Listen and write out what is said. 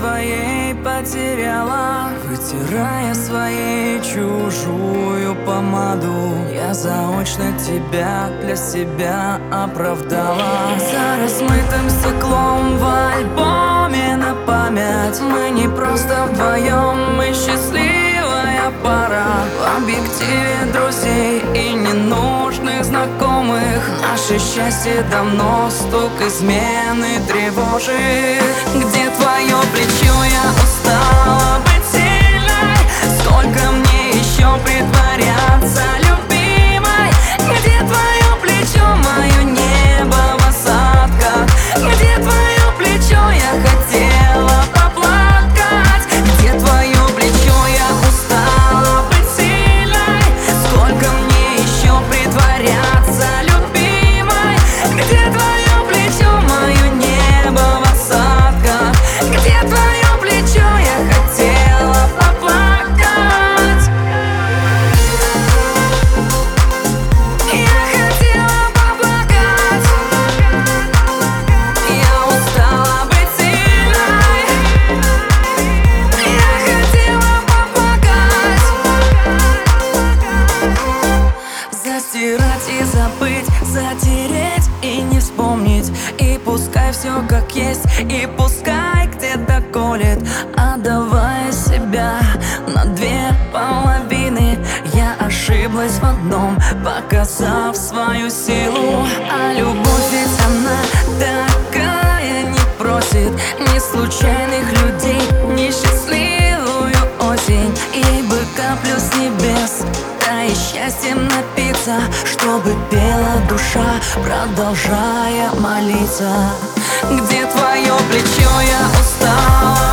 твоей потеряла, вытирая своей чужую помаду. Я заочно тебя для себя оправдала. За размытым стеклом в альбоме на память мы не просто вдвоем, мы счастливая пара. В объективе друзей и ненужных знакомых наше счастье давно стук измены тревожит. Где твое плечо? Я устала быть сильной. Сколько мне еще притворяться любимой? Где твое плечо, мое небо в осадках? Где твое плечо? Я хотела поплакать. Где твое плечо? Я устала быть сильной. Сколько мне еще притворяться любимой? Где твое плечо, мое небо в осадках? Где твое плечо? Я хотела поплакать. Я хотела поплакать. Я устала быть сильной. Я хотела поплакать. Застирать и забыть, затереть и не вспомнить. И пускай все как есть, и пускай где-то колет, отдавая себя на две половины. Я ошиблась в одном, показав свою силу. А любовь ведь она такая, не просит ни случайных людей, ни счастливую осень. Ибо каплю с небес, да и счастьем напиться, чтобы пела душа, продолжая молиться. Где твое плечо? Я устала